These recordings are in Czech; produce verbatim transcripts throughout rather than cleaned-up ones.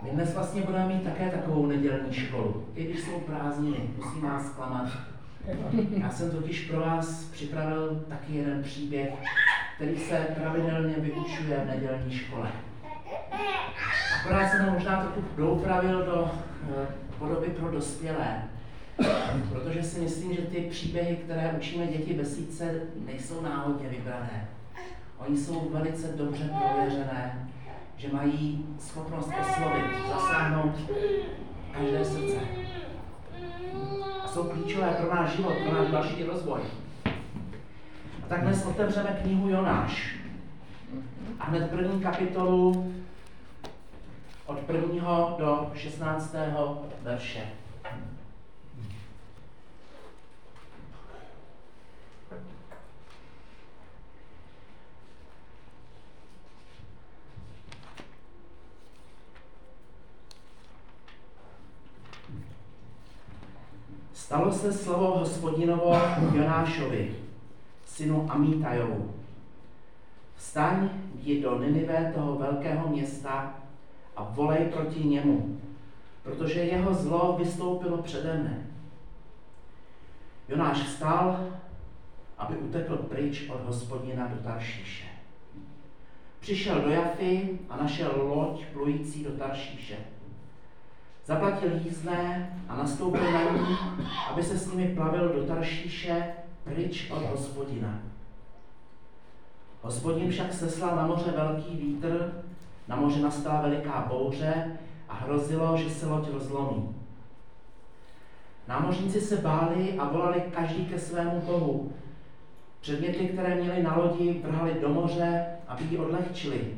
My dnes vlastně budeme mít také takovou nedělní školu, i když jsou prázdniny, musím vás zklamat. Já jsem totiž pro vás připravil taky jeden příběh, který se pravidelně vyučuje v nedělní škole. Akorát jsem ho možná trochu doupravil do eh, podoby pro dospělé, protože si myslím, že ty příběhy, které učíme děti ve sídce, nejsou náhodně vybrané. Oni jsou velice dobře prověřené, že mají schopnost oslovit, zasáhnout každé srdce. A jsou klíčové pro náš život, pro náš další rozvoj. A tak dnes otevřeme knihu Jonáš. A hned první kapitolu od prvního do šestnáctého verše. Stalo se slovo Hospodinovo Jonášovi, synu Amítajovu. Vstaň, jdi do Ninive, toho velkého města, a volej proti němu, protože jeho zlo vystoupilo přede mne. Jonáš vstal, aby utekl pryč od Hospodina do Taršíše. Přišel do Jafy a našel loď plující do Taršíše. Zaplatil jízdné a nastoupil na ní, aby se s nimi plavil do Taršíše pryč od Hospodina. Hospodin však seslal na moře velký vítr, na moři nastala veliká bouře a hrozilo, že se loď rozlomí. Námořníci se báli a volali každý ke svému bohu. Předměty, které měli na lodi, vrhali do moře, aby ji odlehčili.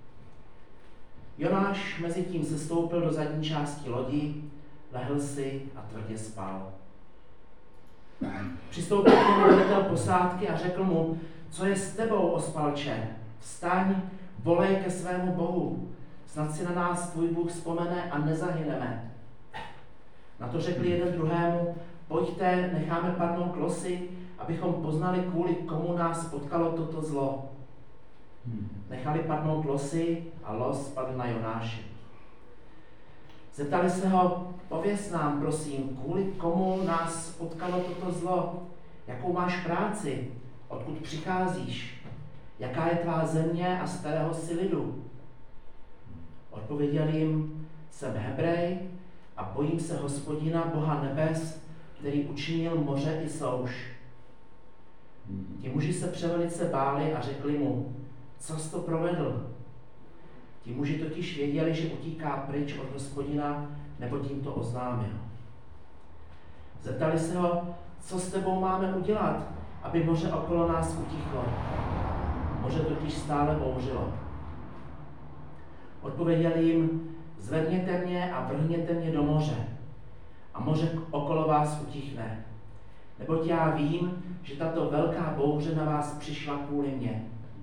Jonáš mezi tím sestoupil do zadní části lodi, lehl si a tvrdě spal. Přistoupil k němu velitel posádky a řekl mu: co je s tebou, ospalče? Vstaň, volej ke svému bohu, snad si na nás tvůj Bůh vzpomene a nezahyneme. Na to řekli jeden druhému: pojďte, necháme padnout losy, abychom poznali, kvůli komu nás potkalo toto zlo. Nechali padnout losy a los padl na Jonáše. Zeptali se ho: pověz nám, prosím, kvůli komu nás potkalo toto zlo? Jakou máš práci? Odkud přicházíš? Jaká je tvá země a z kterého jsi lidu? Odpověděl jim: jsem Hebrej a bojím se Hospodina, Boha nebes, který učinil moře i souš. Ti muži se převelice báli a řekli mu: co jsi to provedl? Ti muži totiž věděli, že utíká pryč od Hospodina, nebo tím to oznámil. Zeptali se ho: co s tebou máme udělat, aby moře okolo nás utichlo? Moře totiž stále bouřilo. Odpověděl jim: zvedněte mě a vrhněte mě do moře, a moře okolo vás utichne. Neboť já vím, že tato velká bouře na vás přišla kvůli mně.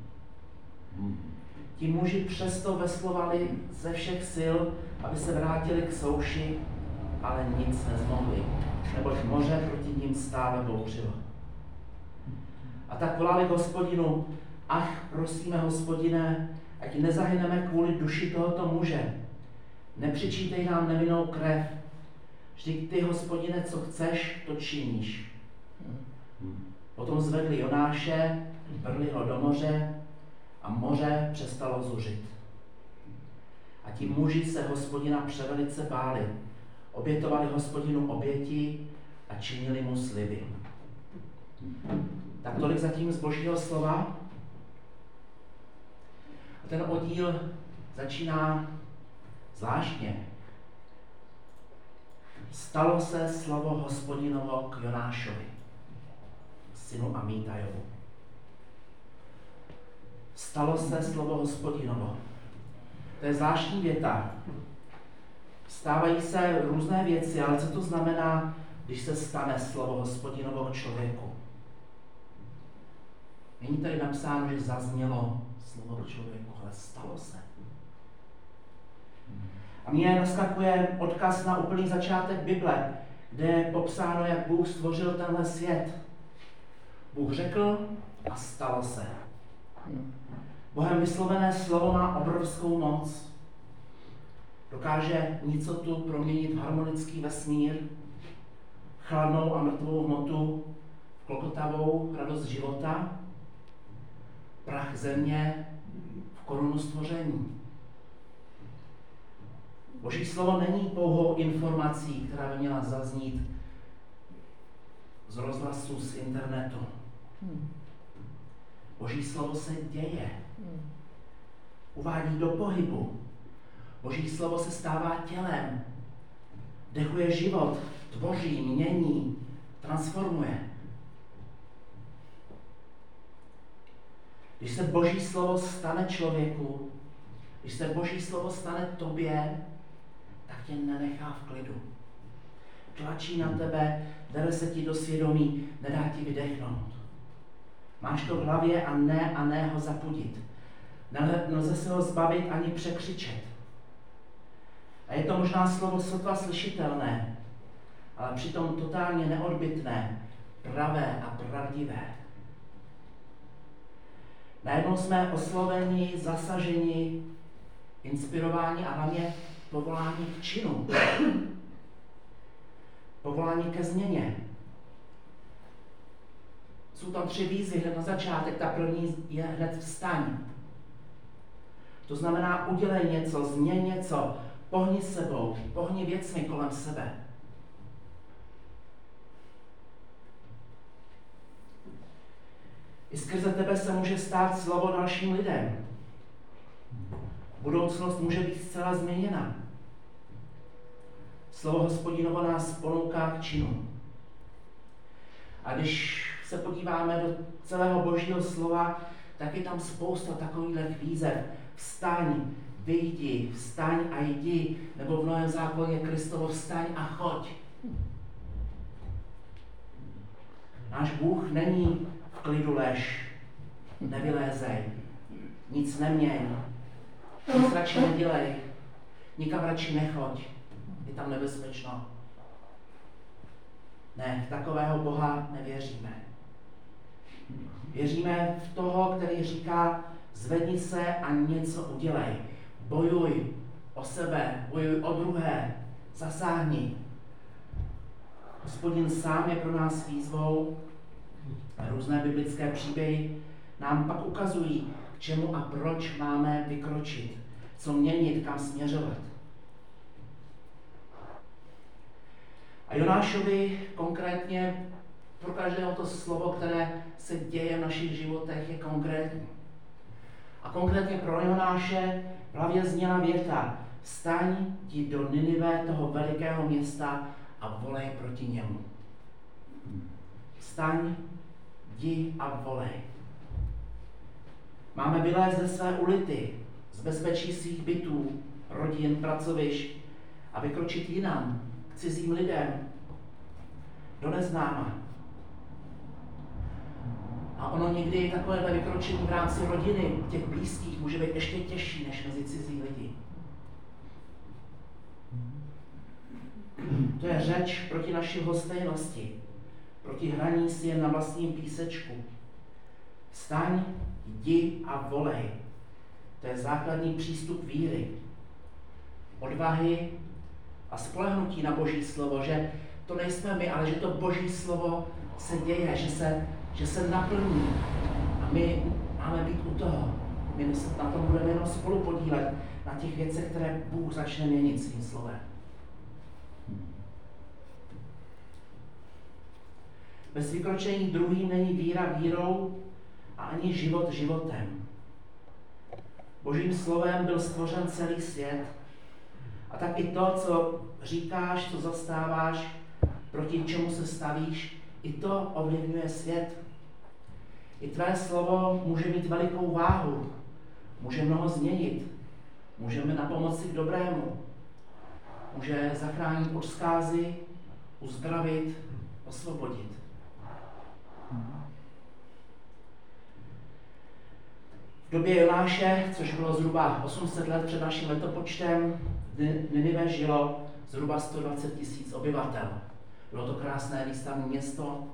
Ti muži přesto veslovali ze všech sil, aby se vrátili k souši, ale nic nezmohli, neboť moře proti ním stále bouřilo. A tak volali k Hospodinu: ach, prosíme, Hospodine, ať nezahyneme kvůli duši tohoto muže. Nepřičítej nám nevinnou krev. Vždyť ty, Hospodine, co chceš, to činíš. Potom zvedli Jonáše, vrhli ho do moře a moře přestalo zuřit. A ti muži se Hospodina převelice báli. Obětovali Hospodinu oběti a činili mu sliby. Tak tolik zatím z Božího slova. A ten oddíl začíná zvláštně. Stalo se slovo Hospodinovo k Jonášovi, synu Amítajovu. Stalo se slovo Hospodinovo. To je zvláštní věta. Stávají se různé věci, ale co to znamená, když se stane slovo Hospodinovo člověku? Není tady napsáno, že zaznělo slovo člověku, ale stalo se. A mně naskakuje odkaz na úplný začátek Bible, kde je popsáno, jak Bůh stvořil tenhle svět. Bůh řekl a stalo se. Bohem vyslovené slovo má obrovskou moc. Dokáže nicotu proměnit v harmonický vesmír, chladnou a mrtvou hmotu v klokotavou radost života, prach země v korunu stvoření. Boží slovo není pouhou informací, která by měla zaznít z rozhlasu, z internetu. Boží slovo se děje. Uvádí do pohybu. Boží slovo se stává tělem. Dechuje život, tvoří, mění, transformuje. Když se Boží slovo stane člověku, když se Boží slovo stane tobě, tak tě nenechá v klidu. Tlačí na tebe, dere se ti do svědomí, nedá ti vydechnout. Máš to v hlavě a ne a ne ho zapudit. Nelze se ho zbavit ani překřičet. A je to možná slovo sotva slyšitelné, ale přitom totálně neodbytné, pravé a pravdivé. Najednou jsme osloveni, zasaženi, inspirováni a hlavně povolání k činu. Povolání ke změně. Jsou tam tři výzvy hned na začátek. Ta první je hned vstaň. To znamená udělej něco, změň něco, pohni sebou, pohni věcmi kolem sebe. I skrze tebe se může stát slovo dalším lidem. Budoucnost může být zcela změněna. Slovo Hospodinovo nás ponouká k činu. A když se podíváme do celého Božího slova, tak je tam spousta takových výzev. Vstaň, vyjdi, vstaň a jdi, nebo v Novém zákoně Kristovo vstaň a choď. Náš Bůh není v klidu lež, nevylézej, nic neměň, nic radši nedělej, nikam radši nechoď, je tam nebezpečno. Ne, v takového Boha nevěříme. Věříme v toho, který říká, zvedni se a něco udělej. Bojuj o sebe, bojuj o druhé, zasáhni. Hospodin sám je pro nás výzvou a různé biblické příběhy nám pak ukazují, k čemu a proč máme vykročit, co měnit, kam směřovat. A Jonášovi konkrétně pro každého to slovo, které se děje v našich životech, je konkrétní. A konkrétně pro Jonáše v hlavě zněla věta: vstaň, jdi do Ninive, toho velikého města, a volej proti němu. Vstaň, jdi a volej. Máme vylézt ze své ulity, z bezpečí svých bytů, rodin, pracovišť a vykročit jinam, k cizím lidem, do neznáma. A ono někdy takovéhle vykročení v rámci rodiny, těch blízkých, může být ještě těžší než mezi cizí lidi. To je řeč proti naší lhostejnosti, proti hraní si jen na vlastním písečku. Vstaň, jdi a volej. To je základní přístup víry, odvahy a spolehnutí na Boží slovo, že to nejsme my, ale že to Boží slovo se děje, že se, že se naplní. A my máme být u toho. My se na tom budeme jenom spolu podílet, na těch věcech, které Bůh začne měnit svým slovem. Bez vykročení druhým není víra vírou a ani život životem. Božím slovem byl stvořen celý svět. A tak i to, co říkáš, co zastáváš, proti čemu se stavíš, i to ovlivňuje svět. I tvé slovo může mít velikou váhu, může mnoho změnit, můžeme na pomoci k dobrému, může zachránit od zkázy, uzdravit, osvobodit. V době Jonáše, což bylo zhruba osm set let před naším letopočtem, v Ninive žilo zhruba sto dvacet tisíc obyvatel. Bylo to krásné výstavní město,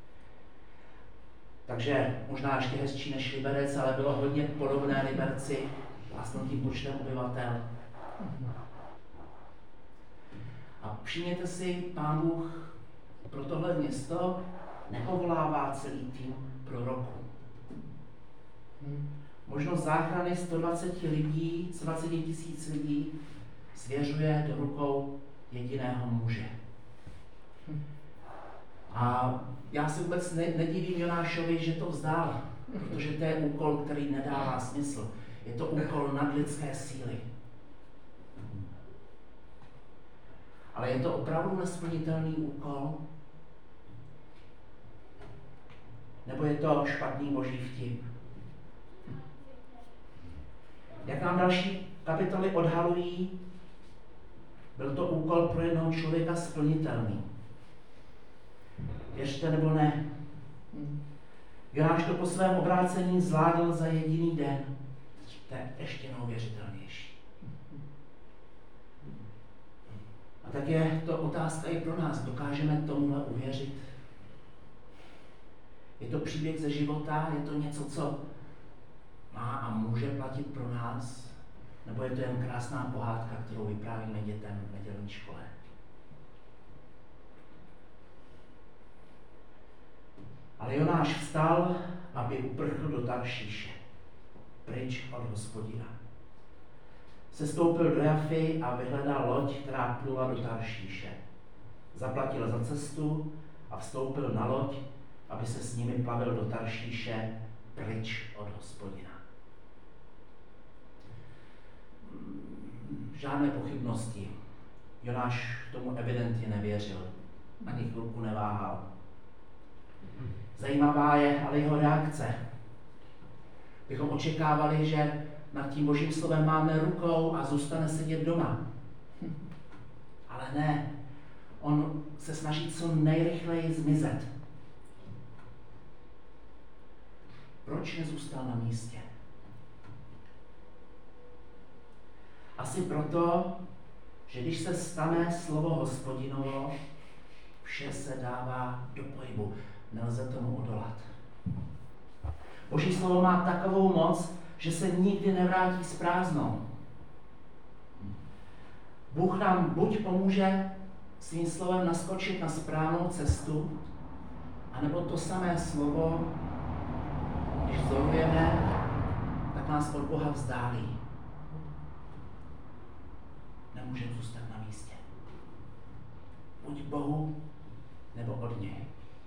takže možná ještě hezčí než Liberec, ale bylo hodně podobné Liberci, vlastně tím počtem obyvatel. všimněte si, Pán Bůh pro tohle město nepovolává celý tým proroků. Hm. Možnost záchrany sto dvacet lidí, sto dvacet tisíc lidí svěřuje do rukou jediného muže. Hm. A já se vůbec ne, nedivím Jonášovi, že to vzdál, protože to je úkol, který nedává smysl. Je to úkol nadlidské síly. Ale je to opravdu nesplnitelný úkol? Nebo je to špatný boží vtip? Jak nám další kapitoly odhalují, byl to úkol pro jednoho člověka splnitelný. Věřte nebo ne. Jonáš to po svém obrácení zvládl za jediný den. To je ještě neuvěřitelnější. A tak je to otázka i pro nás. Dokážeme tomuhle uvěřit? Je to příběh ze života? Je to něco, co má a může platit pro nás? Nebo je to jen krásná pohádka, kterou vyprávíme dětem v nedělní škole? Ale Jonáš vstal, aby uprchl do Taršíše, pryč od Hospodina. Sestoupil do Jafy a vyhledal loď, která plula do Taršíše. Zaplatil za cestu a vstoupil na loď, aby se s nimi plavil do Taršíše, pryč od Hospodina. Žádné pochybnosti. Jonáš tomu evidentně nevěřil. Ani chvilku neváhal. Zajímavá je ale jeho reakce. Bychom očekávali, že nad tím božím slovem máme rukou a zůstane sedět doma. Ale ne. On se snaží co nejrychleji zmizet. Proč nezůstal na místě? Asi proto, že když se stane slovo Hospodinovo, vše se dává do pohybu. Nelze tomu odolat. Boží slovo má takovou moc, že se nikdy nevrátí s prázdnou. Bůh nám buď pomůže svým slovem naskočit na správnou cestu, anebo to samé slovo, když zorujeme, tak nás od Boha vzdálí. Nemůžeme zůstat na místě. Buď Bohu, nebo od něj.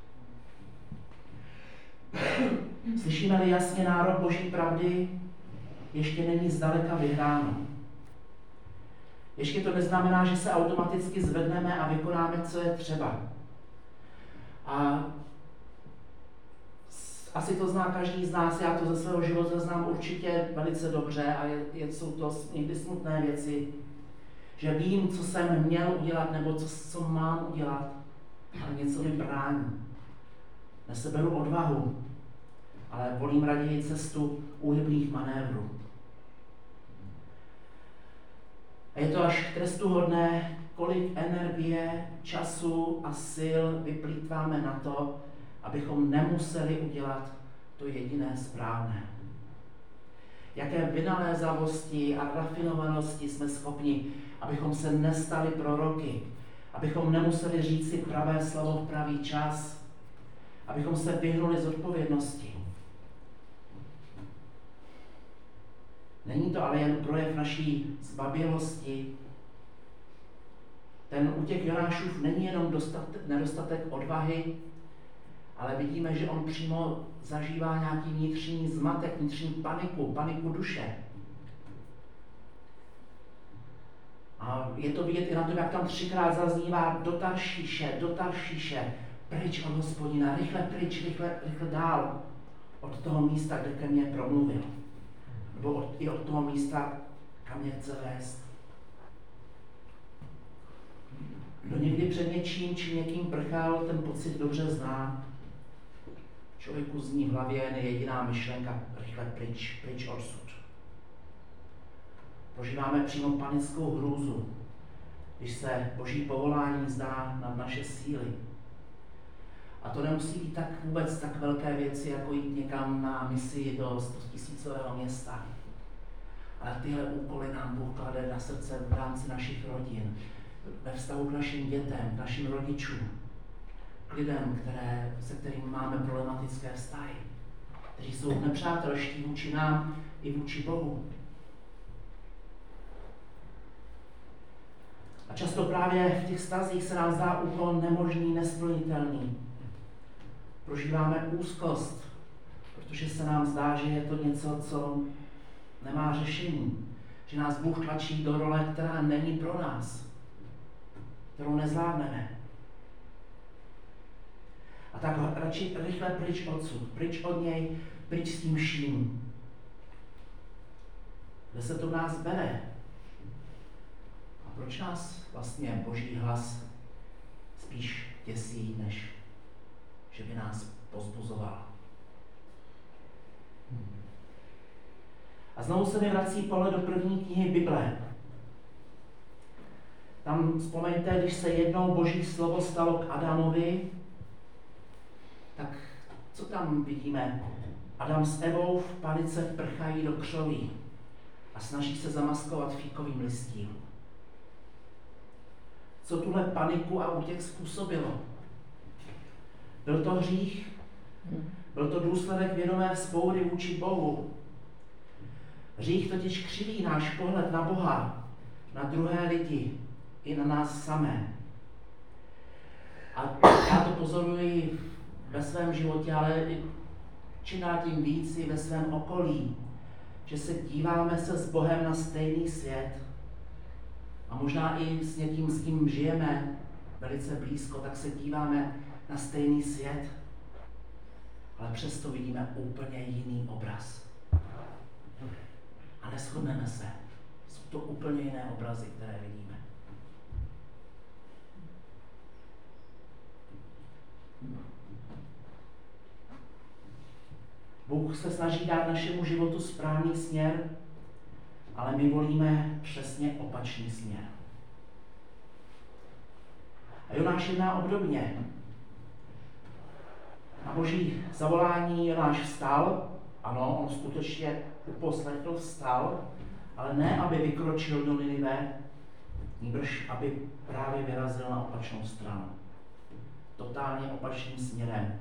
Slyšíme-li jasně nárok boží pravdy, ještě není zdaleka vyhráno. Ještě to neznamená, že se automaticky zvedneme a vykonáme, co je třeba. A asi to zná každý z nás, já to ze svého života znám určitě velice dobře a je, je, jsou to někdy smutné věci, že vím, co jsem měl udělat nebo co, co mám udělat, ale něco mi brání. Neseberu odvahu, ale volím raději cestu úhybných manévrů. A je to až trestuhodné, kolik energie, času a sil vyplýtváme na to, abychom nemuseli udělat to jediné správné. Jaké vynalézavosti a rafinovanosti jsme schopni, abychom se nestali proroky, abychom nemuseli říct si pravé slovo v pravý čas, abychom se vyhnuli z odpovědnosti. Není to ale jen projev naší zbabělosti. Ten útěk Jonášův není jenom dostatek, nedostatek odvahy, ale vidíme, že on přímo zažívá nějaký vnitřní zmatek, vnitřní paniku, paniku duše. A je to vidět i na tom, jak tam třikrát zaznívá do Taršíše, do Taršíše, pryč od Hospodina, rychle pryč, rychle, rychle dál od toho místa, kde ke mně promluvil. Nebo od, i od toho místa, kam mě chce vést. Kdo někdy před něčím či někým prchal, ten pocit dobře zná. Člověku zní v hlavě jen jediná myšlenka, rychle pryč, pryč odsud. Prožíváme přímo panickou hrůzu, když se boží povolání zdá nad naše síly. A to nemusí být tak vůbec tak velké věci, jako jít někam na misi do stotisícového města. Ale tyhle úkoly nám Bůh klade na srdce v rámci našich rodin, ve vztahu k našim dětem, k našim rodičům, k lidem, které, se kterými máme problematické vztahy, kteří jsou nepřátelští vůči nám i vůči Bohu. A často právě v těch vztazích se nám zdá úkol nemožný, nesplnitelný. Prožíváme úzkost, protože se nám zdá, že je to něco, co nemá řešení. Že nás Bůh tlačí do role, která není pro nás, kterou nezvládneme. A tak radši rychle pryč odsud, pryč od něj, pryč s tím vším. Kde se to v nás bere? A proč nás vlastně Boží hlas spíš děsí, než že by nás povzbuzoval? A znovu se mi vrací pohled do první knihy Bible. Tam vzpomeňte, když se jednou Boží slovo stalo k Adamovi, tak co tam vidíme? Adam s Evou v panice prchají do křoví a snaží se zamaskovat fíkovým listím. Co tuhle paniku a útěk způsobilo? Byl to hřích? Byl to důsledek vědomé vzpoury vůči Bohu? Hřích totiž křiví náš pohled na Boha, na druhé lidi i na nás samé. A já to pozoruji ve svém životě, ale čím dál tím víc i ve svém okolí, že se díváme se s Bohem na stejný svět a možná i s někým, s kým žijeme velice blízko, tak se díváme na stejný svět, ale přesto vidíme úplně jiný obraz. A neshodneme se. Jsou to úplně jiné obrazy, které vidíme. Bůh se snaží dát našemu životu správný směr, ale my volíme přesně opačný směr. A Jonáš jedná obdobně. Na Boží zavolání Jonáš vstal, ano, on skutečně uposlechl, vstal, ale ne, aby vykročil do Ninive, nýbrž, aby právě vyrazil na opačnou stranu. Totálně opačným směrem.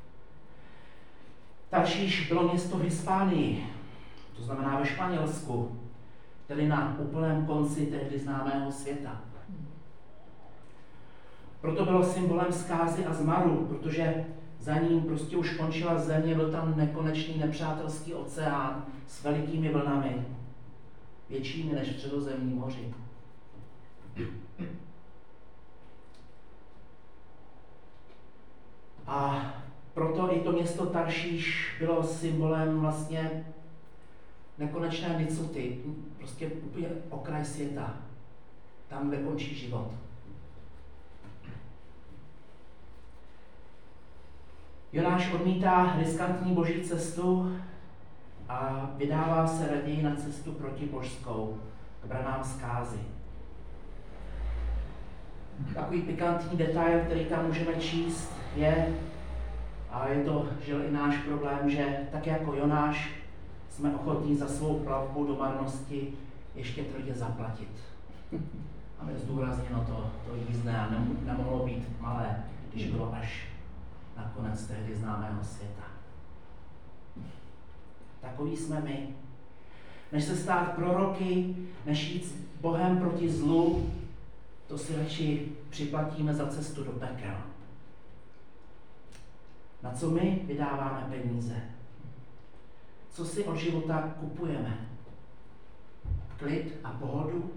Taršíš bylo město v Hispánii, to znamená ve Španělsku, tedy na úplném konci tehdy známého světa. Proto bylo symbolem zkázy a zmaru, protože za ním prostě už končila země, byl tam nekonečný nepřátelský oceán s velikými vlnami, většími než v Středozemním moři. A proto i to město Taršíš bylo symbolem vlastně nekonečné nicoty, prostě úplně okraj světa, tam, kde končí život. Jonáš odmítá riskantní boží cestu a vydává se raději na cestu protibožskou, k branám zkázy. Takový pikantní detail, který tam můžeme číst, je, a je to žil i náš problém, že tak jako Jonáš jsme ochotní za svou plavbu do marnosti ještě tvrdě zaplatit. A je zdůrazněno to, to jízdné a nemohlo být malé, když bylo až na konec tehdy známého světa. Takový jsme my. Než se stát proroky, než jít s Bohem proti zlu, to si radši připlatíme za cestu do pekel. Na co my vydáváme peníze? Co si od života kupujeme? Klid a pohodu?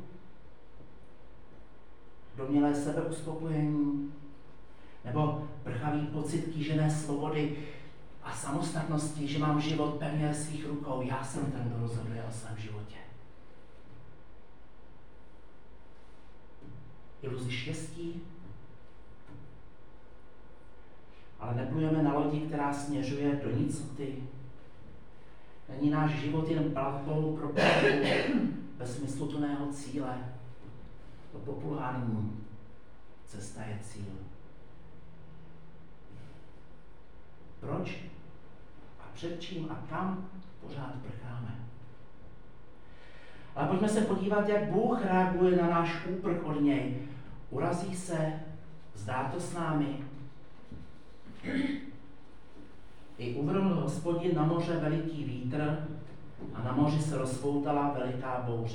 Domělé sebeuspokojení? Nebo prchavý pocit kýžené svobody a samostatnosti, že mám život pevně ve svých rukou, já jsem ten, kdo rozhoduje o svém životě. Iluzi štěstí? Ale neplujeme na lodi, která směřuje do nicoty. Není náš život jen plavbou pro plavbu bez smysluplného cíle. To populární cesta je cíl. Proč a před čím a kam pořád prcháme? Ale pojďme se podívat, jak Bůh reaguje na náš úprk od něj. Urazí se, vzdá to s námi. I uvrhl Hospodin na moře veliký vítr a na moři se rozpoutala veliká bouře.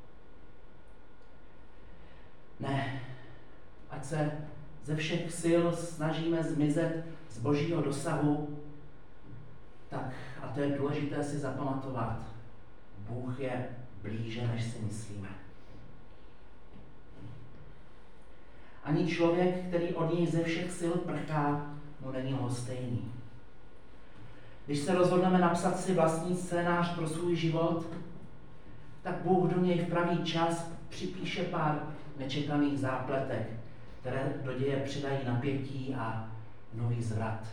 Ne, ať se ze všech sil snažíme zmizet z božího dosahu, tak, a to je důležité si zapamatovat, Bůh je blíže, než si myslíme. Ani člověk, který od něj ze všech sil prchá, mu není lhostejný. Když se rozhodneme napsat si vlastní scénář pro svůj život, tak Bůh do něj v pravý čas připíše pár nečekaných zápletek, které do děje přidají napětí a nový zvrat.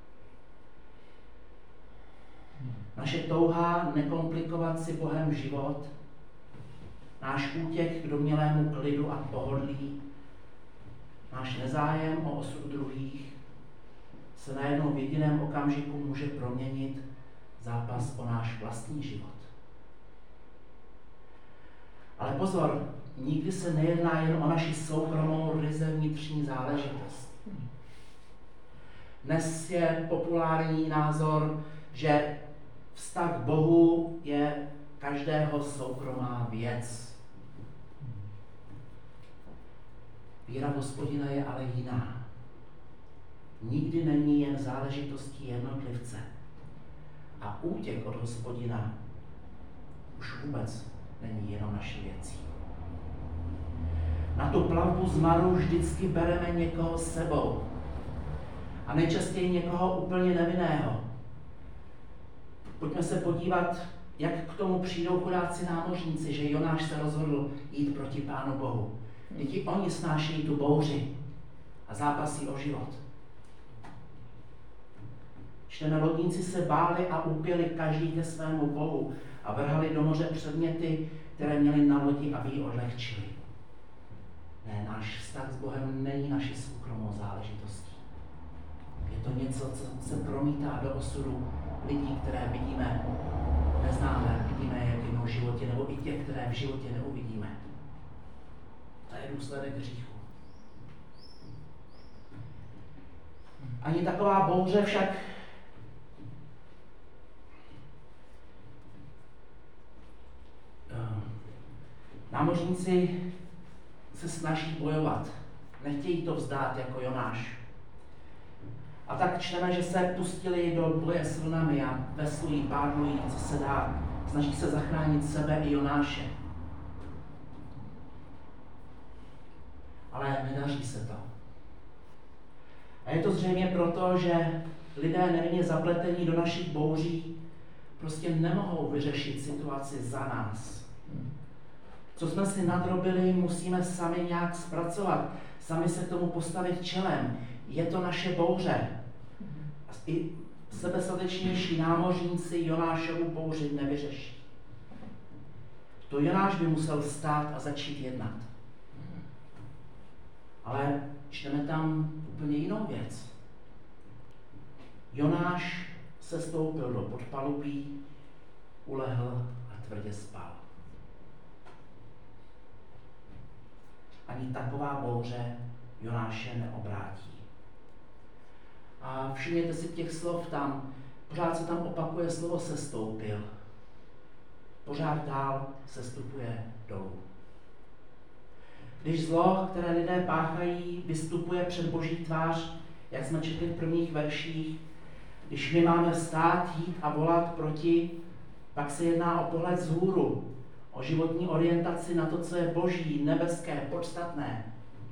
Naše touha nekomplikovat si Bohem život, náš útěk k domnělému klidu a pohodlí, náš nezájem o osud druhých se najednou v jediném okamžiku může proměnit zápas o náš vlastní život. Ale pozor, nikdy se nejedná jen o naši soukromou ryze vnitřní záležitost. Dnes je populární názor, že vztah k Bohu je každého soukromá věc. Víra v Hospodina je ale jiná. Nikdy není jen záležitostí jednotlivce. A útěk od Hospodina už vůbec není jenom naší věcí. Na tu plavbu z maru vždycky bereme někoho s sebou. A nejčastěji někoho úplně nevinného. Pojďme se podívat, jak k tomu přijdou chudáci námořníci, že Jonáš se rozhodl jít proti Pánu Bohu. Děti oni snášejí tu bouři a zápasí o život. Čteme, lodníci se báli a úpěli každý ke svému bohu a vrhali do moře předměty, které měli na lodi, aby ji odlehčili. Ne, náš vztah s Bohem není naší soukromou záležitostí. Je to něco, co se promítá do osudu lidí, které vidíme, neznáme, vidíme je v jednom životě, nebo i těch, které v životě neuvidíme. To je důsledek hříchu. Ani taková bouře však námořníci se snaží bojovat. Nechtějí to vzdát jako Jonáš. A tak čteme, že se pustili do boje s vlnami a veslují, pádlují, co se dá. Snaží se zachránit sebe i Jonáše. Ale nedaří se to. A je to zřejmě proto, že lidé nevinně zapletení do našich bouří prostě nemohou vyřešit situaci za nás. Co jsme si nadrobili, musíme sami nějak zpracovat, sami se k tomu postavit čelem. Je to naše bouře. I sebestatečnější námořníci Jonášovu bouři nevyřeší. To Jonáš by musel vstát a začít jednat. Ale čteme tam úplně jinou věc. Jonáš se stoupil do podpalubí, ulehl a tvrdě spal. Ani taková bouře Jonáše neobrátí. A všimněte si těch slov tam, pořád se tam opakuje slovo sestoupil. Pořád dál sestupuje dolů. Když zlo, které lidé páchají, vystupuje před Boží tvář, jak jsme četli v prvních verších, když my máme vstát, jít a volat proti, pak se jedná o pohled vzhůru, o životní orientaci na to, co je boží, nebeské, podstatné.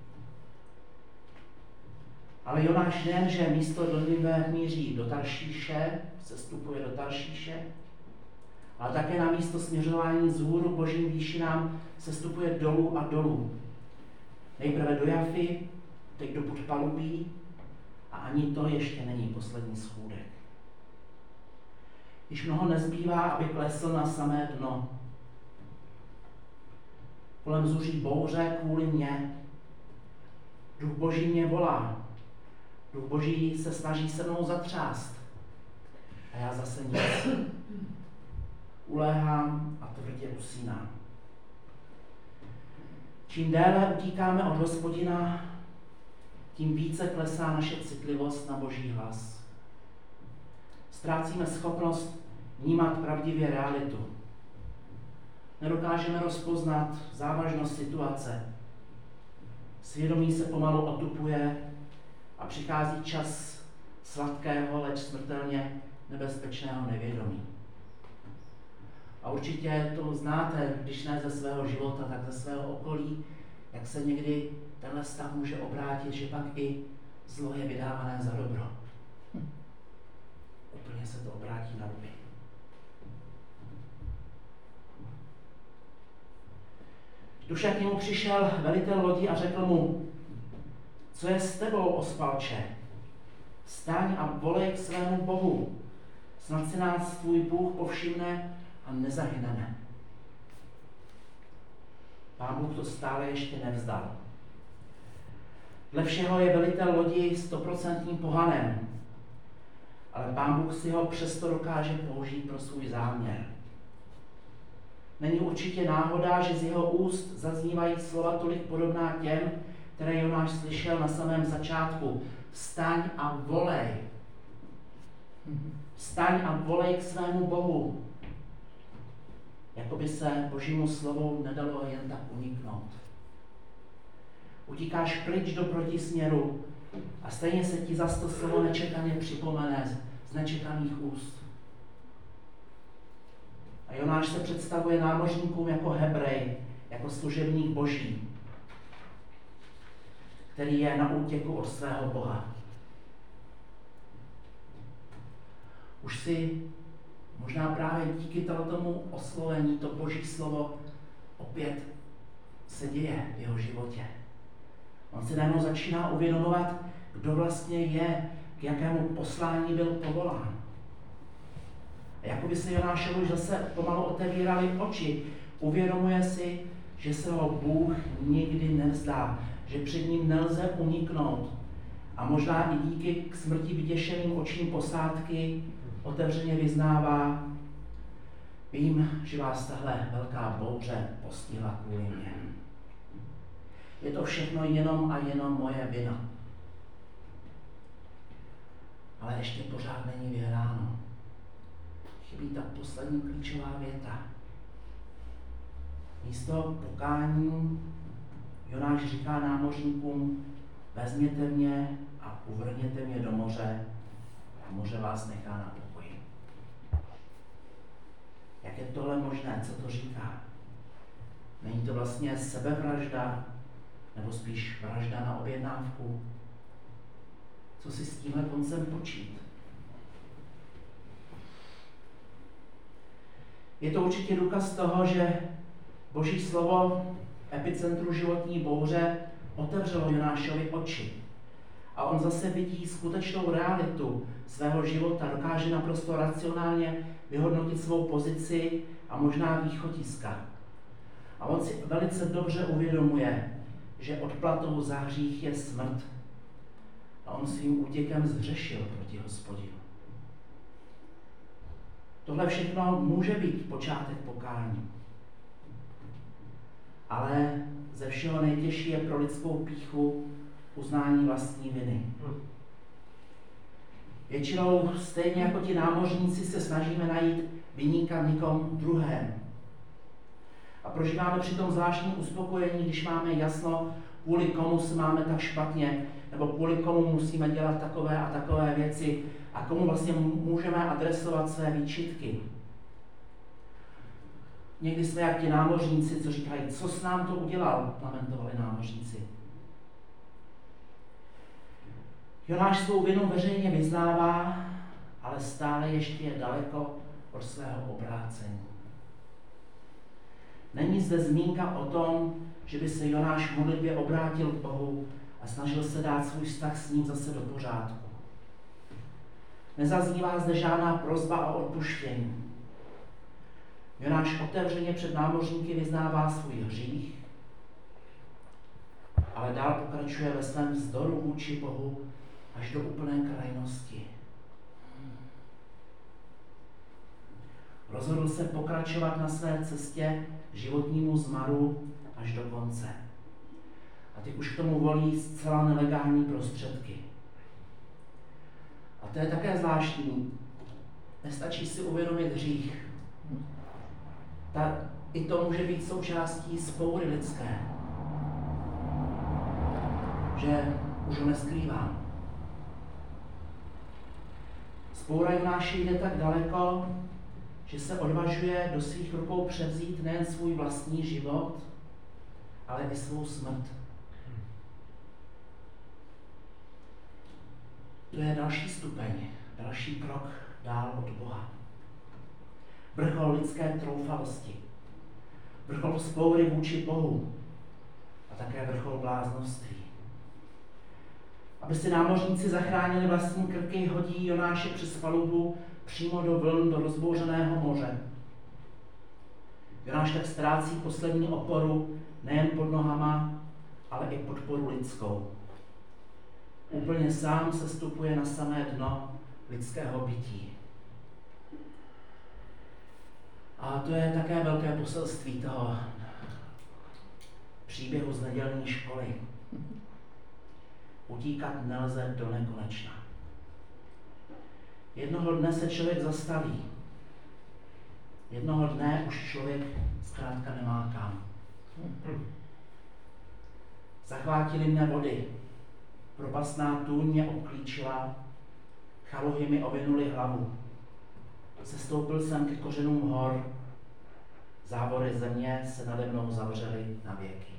Ale Jonáš nejen, že místo do Ninive míří do Taršíše, sestupuje do Taršíše, ale také na místo směřování vzhůru božím výšinám sestupuje dolů a dolů. Nejprve do Jafy, teď do podpalubí a ani to ještě není poslední schůdek. Již mnoho nezbývá, aby klesl na samé dno. Kolem zuří bouře kvůli mně. Duch Boží mě volá. Duch Boží se snaží se mnou zatřást. A já zase nic. Uléhám a tvrdě usínám. Čím déle utíkáme od Hospodina, tím více klesá naše citlivost na Boží hlas. Ztrácíme schopnost vnímat pravdivě realitu. Nedokážeme rozpoznat závažnost situace. Svědomí se pomalu otupuje a přichází čas sladkého, leč smrtelně nebezpečného nevědomí. A určitě to znáte, když ne ze svého života, tak ze svého okolí, jak se někdy tenhle stav může obrátit, že pak i zlo je vydávané za dobro. Hm. Úplně se to obrátí na ruby. Duše k němu přišel velitel lodi a řekl mu: co je s tebou, ospalče? Vstaň a volej k svému Bohu. Snad si nás tvůj Bůh povšimne a nezahyneme. Pán Bůh to stále ještě nevzdal. Dle všeho je velitel lodi stoprocentním pohanem, ale Pán Bůh si ho přesto dokáže použít pro svůj záměr. Není určitě náhoda, že z jeho úst zaznívají slova tolik podobná těm, které Jonáš slyšel na samém začátku. Vstaň a volej. Vstaň a volej k svému Bohu. Jakoby se Božímu slovu nedalo jen tak uniknout. Utíkáš pryč do protisměru a stejně se ti zas to slovo nečekaně připomene z nečekaných úst. A Jonáš se představuje námořníkům jako Hebrej, jako služebník Boží, který je na útěku od svého Boha. Už si možná právě díky tomu oslovení to Boží slovo opět se děje v jeho životě. On si najednou začíná uvědomovat, kdo vlastně je, k jakému poslání byl povolán. A jako by se Jonášovi už zase pomalu otevíraly oči. Uvědomuje si, že se ho Bůh nikdy nevzdá, že před ním nelze uniknout. A možná i díky k smrti vyděšeným očím posádky otevřeně vyznává: vím, že vás tahle velká bouře postihla kvůli mě. Je to všechno jenom a jenom moje vina. Ale ještě pořád není vyhráno. Chybí ta poslední klíčová věta. Místo pokání Jonáš říká námořníkům: vezměte mě a uvrhněte mě do moře a moře vás nechá na pokoji. Jak je tohle možné? Co to říká? Není to vlastně sebevražda, nebo spíš vražda na objednávku? Co si s tímhle koncem počít? Je to určitě důkaz toho, že Boží slovo v epicentru životní bouře otevřelo Jonášovi oči. A on zase vidí skutečnou realitu svého života, dokáže naprosto racionálně vyhodnotit svou pozici a možná východiska. A on si velice dobře uvědomuje, že odplatou za hřích je smrt. A on svým útěkem zhřešil proti Hospodinu. Tohle všechno může být počátek pokání. Ale ze všeho nejtěžší je pro lidskou pýchu uznání vlastní viny. Většinou stejně jako ti námořníci se snažíme najít viníka v někom druhém. A prožíváme přitom zvláštní uspokojení, když máme jasno, kvůli komu se máme tak špatně, nebo kvůli komu musíme dělat takové a takové věci a komu vlastně můžeme adresovat své výčitky. Někdy jsme jak ti námořníci, co říkají: co s nám to udělal, lamentovali námořníci. Jonáš svou vinu veřejně vyznává, ale stále ještě je daleko od svého obrácení. Není zde zmínka o tom, že by se Jonáš v modlitbě obrátil k Bohu a snažil se dát svůj vztah s ním zase do pořádku. Nezaznívá zde žádná prosba o odpuštění. Jonáš otevřeně před námořníky vyznává svůj hřích, ale dál pokračuje ve svém vzdoru vůči Bohu až do úplné krajnosti. Rozhodl se pokračovat na své cestě životnímu zmaru až do konce. A teď už k tomu volí zcela nelegální prostředky. A to je také zvláštní. Nestačí si uvědomit hřích. Ta, I to může být součástí vzpoury lidské. Že už ho neskrývám. Vzpoura Jonáše jde tak daleko, že se odvažuje do svých rukou převzít nejen svůj vlastní život, ale i svou smrt. To je další stupeň, další krok dál od Boha. Vrchol lidské troufalosti, vrchol vzpoury vůči Bohu a také vrchol bláznoství. Aby si námořníci zachránili vlastní krky, hodí Jonáše přes palubu přímo do vln, do rozbouřeného moře. Jonáš tak ztrácí poslední oporu nejen pod nohama, ale i podporu lidskou. Úplně sám se stupuje na samé dno lidského bytí. A to je také velké poselství toho příběhu z nedělní školy. Utíkat nelze do nekonečna. Jednoho dne se člověk zastaví. Jednoho dne už člověk zkrátka nemá kam. Zachvátily mne vody, propastná tůň mě obklíčila, chaluhy mi ovinuly hlavu. Sestoupil jsem ke kořenům hor, závory země se nade mnou zavřely na věky.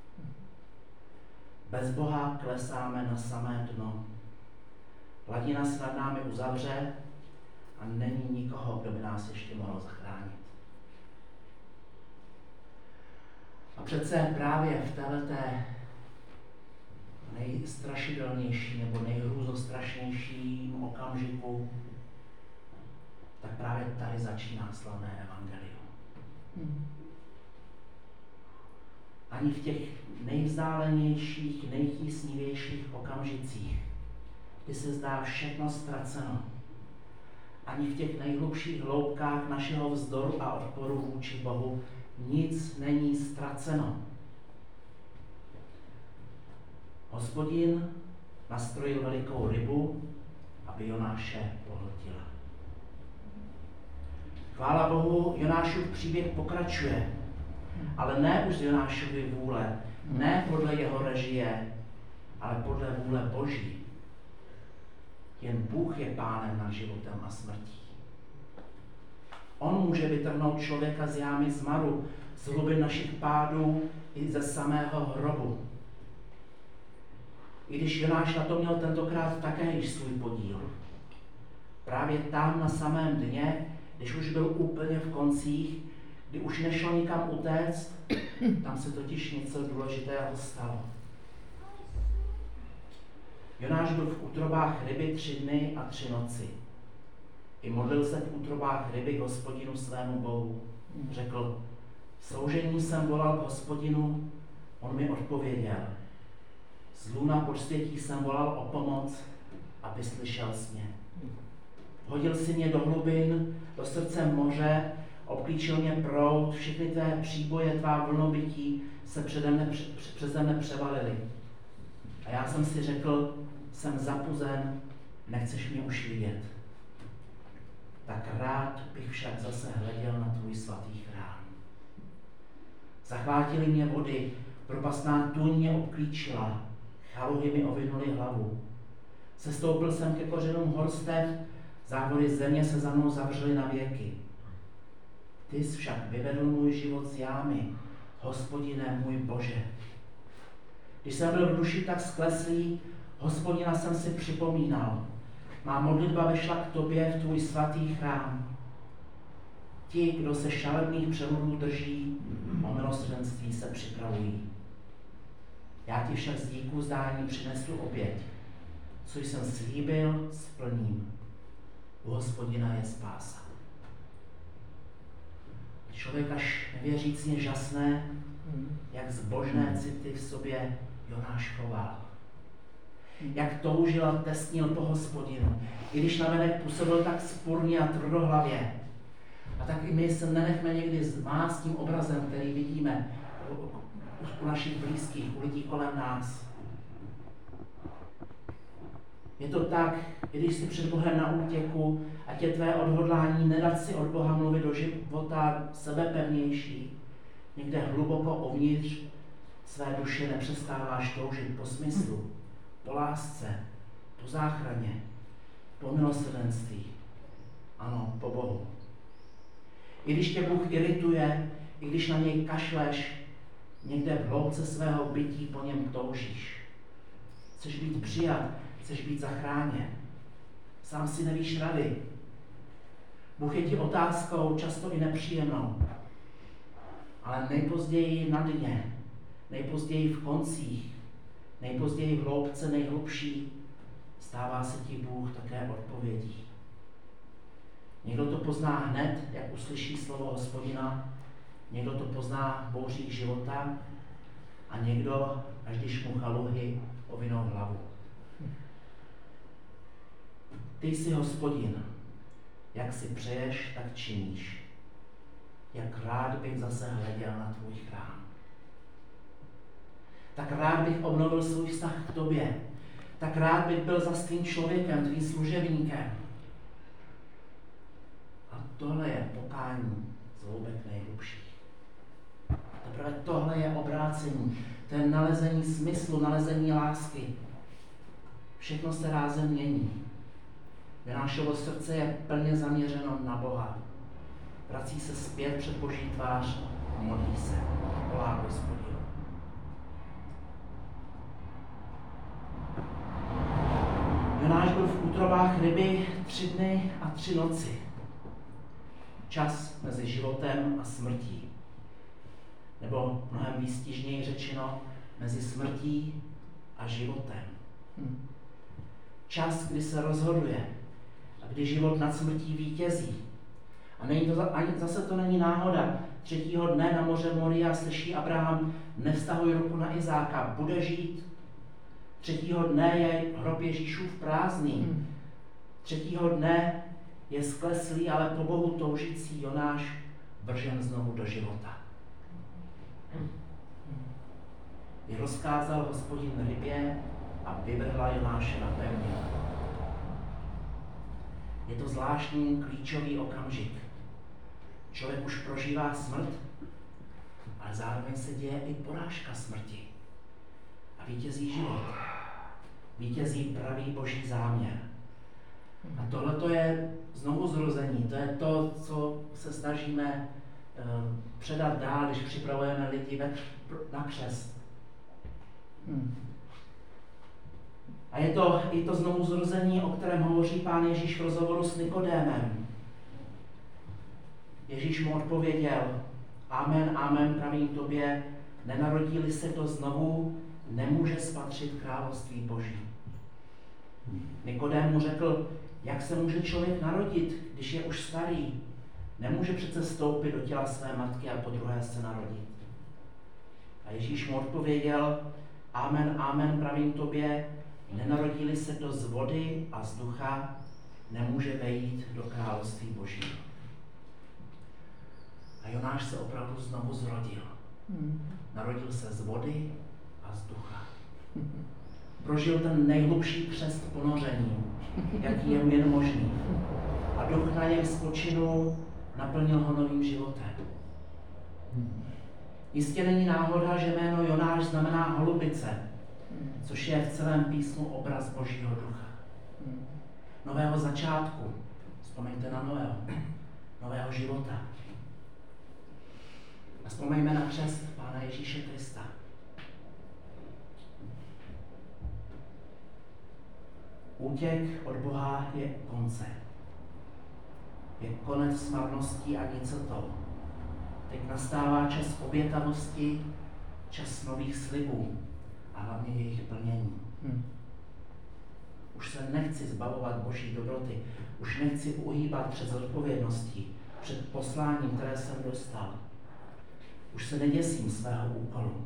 Bez Boha klesáme na samé dno. Hladina se nad námi uzavře a není nikoho, kdo by nás ještě mohl zachránit. A přece právě v této nejstrašidelnější nebo nejhrůzostrašnějším okamžiku, tak právě tady začíná slavné evangelium. Hmm. Ani v těch nejvzdálenějších, nejtísnivějších okamžicích, kdy se zdá všechno ztraceno, ani v těch nejhlubších hloubkách našeho vzdoru a odporu vůči Bohu nic není ztraceno. Hospodin nastrojil velikou rybu, aby Jonáše pohltila. Chvála Bohu, Jonášův příběh pokračuje, ale ne už z Jonášovy vůle, ne podle jeho režie, ale podle vůle Boží. Jen Bůh je pánem nad životem a smrtí. On může vytrhnout člověka z jámy zmaru, z hlubin našich pádů i ze samého hrobu. I když Jonáš na to měl tentokrát také již svůj podíl. Právě tam na samém dně, když už byl úplně v koncích, kdy už nešlo nikam utéct, tam se totiž něco důležitého stalo. Jonáš byl v útrobách ryby tři dny a tři noci. I modlil se v útrobách ryby k Hospodinu svému Bohu. Řekl, v soužení jsem volal k Hospodinu, on mi odpověděl. Z luna podsvětí jsem volal o pomoc a vyslyšel jsi mě. Hodil si mě do hlubin, do srdce moře, obklíčil mě proud, všechny tvé příboje, tvá vlnobytí se přede mne, přeze mne převalily. A já jsem si řekl, jsem zapuzen, nechceš mě už vidět. Tak rád bych však zase hleděl na tvůj svatý chrám. Zachvátily mě vody, propastná tůň mě obklíčila, chaluhy mi ovinuly hlavu. Sestoupil jsem ke kořenům horstev, závory země se za mnou zavřely na věky. Ty jsi však vyvedl můj život z jámy, Hospodine můj Bože. Když jsem byl v duši tak skleslý, Hospodina jsem si připomínal. Má modlitba vešla k tobě v tvůj svatý chrám. Ti, kdo se šalebných převodů drží, o milosrdenství se připravují. Já ti však z díků zdání přinesu oběť. Co jsem slíbil, splním. U Hospodina je spása. Člověk až nevěřícně žasné, jak zbožné city v sobě Jonáš choval. Jak toužil a testnil po Hospodinu, i když navenek působil tak spurně a tvrdohlavě. A tak i my se nenechme někdy zmást tím obrazem, který vidíme u našich blízkých, u lidí kolem nás. Je to tak, i když jsi před Bohem na útěku, ať je tvé odhodlání nedat si od Boha mluvit do života sebepevnější, někde hluboko uvnitř své duše nepřestáváš toužit po smyslu, po lásce, po záchraně, po milosrdenství, ano, po Bohu. I když tě Bůh irituje, i když na něj kašleš, někde v hloubce svého bytí po něm toužíš. Chceš být přijat, chceš být zachráněn. Sám si nevíš rady. Bůh je ti otázkou, často i nepříjemnou, ale nejpozději na dně, nejpozději v koncích, nejpozději v hloubce nejhlubší, stává se ti Bůh také odpovědí. Někdo to pozná hned, jak uslyší slovo Hospodina, někdo to pozná v bouřích života a někdo, až když mu chaluhy ovinou hlavu. Ty jsi Hospodin, jak si přeješ, tak činíš. Jak rád bych zase hleděl na tvůj chrám. Tak rád bych obnovil svůj vztah k tobě. Tak rád bych byl za tvým člověkem, tvým služebníkem. A tohle je pokání z hloubek nejhlubších. Teprve tohle je obrácení, to je nalezení smyslu, nalezení lásky. Všechno se rázem mění. Jonášovo srdce je plně zaměřeno na Boha. Vrací se zpět před Boží tvář a modlí se. Volá k Hospodinu. Jonáš byl v útrobách ryby tři dny a tři noci. Čas mezi životem a smrtí. Nebo mnohem výstižněji řečeno, mezi smrtí a životem. Hm. Čas, kdy se rozhoduje a kdy život nad smrtí vítězí. A není to, ani zase to není náhoda. Třetího dne na moře Moria slyší Abraham, nevztahuj ruku na Izáka, bude žít. Třetího dne je hrob Ježíšův prázdný. Hmm. Třetího dne je skleslý, ale po Bohu toužící Jonáš vržen znovu do života. Je rozkázal Hospodin rybě a vyvrhla Jonáše na pevninu. Je to zvláštní klíčový okamžik. Člověk už prožívá smrt, ale zároveň se děje i porážka smrti. A vítězí život. Vítězí pravý Boží záměr. A tohle je znovu zrození. To je to, co se snažíme uh, předat dál, když připravujeme lidi na křest. Hmm. A je to i to znovu zrození, o kterém hovoří Pán Ježíš v rozhovoru s Nikodémem. Ježíš mu odpověděl, amen, amen, pravím tobě, nenarodí-li se to znovu, nemůže spatřit království Boží. Nikodém mu řekl, jak se může člověk narodit, když je už starý? Nemůže přece vstoupit do těla své matky a podruhé se narodit. A Ježíš mu odpověděl, amen, amen, pravím tobě, nenarodí-li se to z vody a z ducha, nemůže vejít do království Boží. A Jonáš se opravdu znovu zrodil. Narodil se z vody a z ducha. Prožil ten nejhlubší křest ponoření, jaký je jen možný. A duch na něm spočinul, naplnil ho novým životem. Jistě není náhoda, že jméno Jonáš znamená holubice, což je v celém písmu obraz Božího ducha. Nového začátku, vzpomeňte na Noého, nového života. A vzpomeňme na křest Pána Ježíše Krista. Útěk od Boha je konce. Je konec marností a nicotou. Teď nastává čas obětavosti, čas nových slibů a hlavně jejich plnění. Hmm. Už se nechci zbavovat Boží dobroty, už nechci uhýbat před zodpovědností, před posláním, které jsem dostal. Už se neděsím svého úkolu.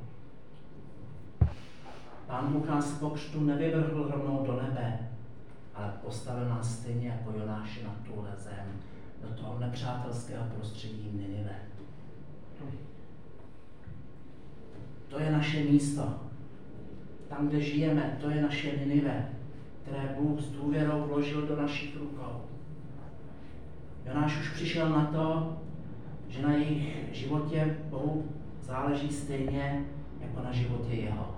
Pán Bůh nás po křtu nevyvrhl rovnou do nebe, ale postavil nás stejně jako Jonáše na tuhle zem, do toho nepřátelského prostředí Ninive. to je naše místo. Tam, kde žijeme, to je naše Ninive, které Bůh s důvěrou vložil do našich rukou. Jonáš už přišel na to, že na jejich životě Bohu záleží stejně jako na životě jeho.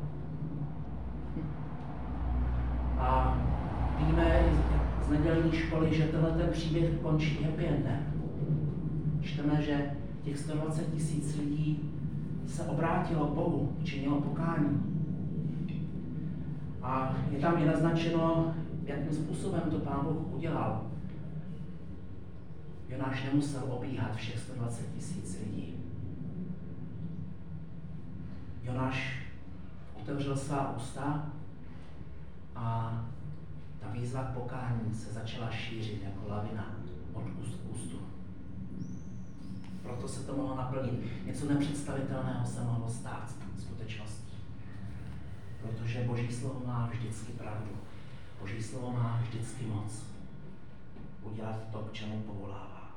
A víme z nedělní školy, že tenhle ten příběh končí happy endem. Čteme, že těch sto dvacet tisíc lidí se obrátilo k Bohu, činilo pokání. A je tam i naznačeno, jakým způsobem to Pán Bůh udělal. Jonáš nemusel obíhat všech sto dvacet tisíc lidí. Jonáš otevřel svá ústa a ta výzva k pokání se začala šířit jako lavina od úst k ústu. Proto se to mohlo naplnit. Něco nepředstavitelného se mohlo stát skutečností. Protože Boží slovo má vždycky pravdu. Boží slovo má vždycky moc udělat to, k čemu povolává.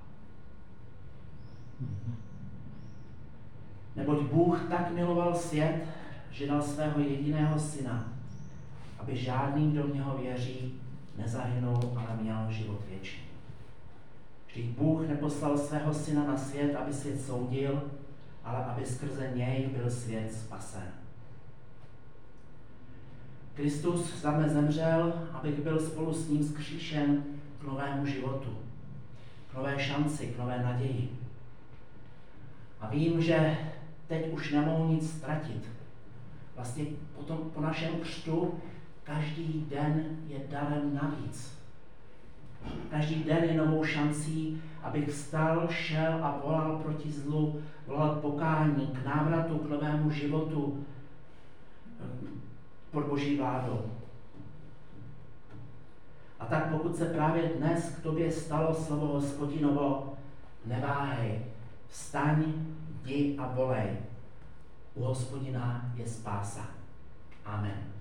Neboť Bůh tak miloval svět, že dal svého jediného syna, aby žádný, kdo v něho věří, nezahynul, ale měl život věčný. Vždyť Bůh neposlal svého syna na svět, aby svět soudil, ale aby skrze něj byl svět spasen. Kristus za mne zemřel, abych byl spolu s ním vzkříšen k novému životu, k nové šanci, k nové naději. A vím, že teď už nemohu nic ztratit. Vlastně potom po našem křtu každý den je darem navíc. Každý den je novou šancí, abych vstal, šel a volal proti zlu, volal k pokání, k návratu, k novému životu pod Boží vládou. A tak pokud se právě dnes k tobě stalo slovo Hospodinovo, neváhej, vstaň, jdi a volej. U Hospodina je spása. Amen.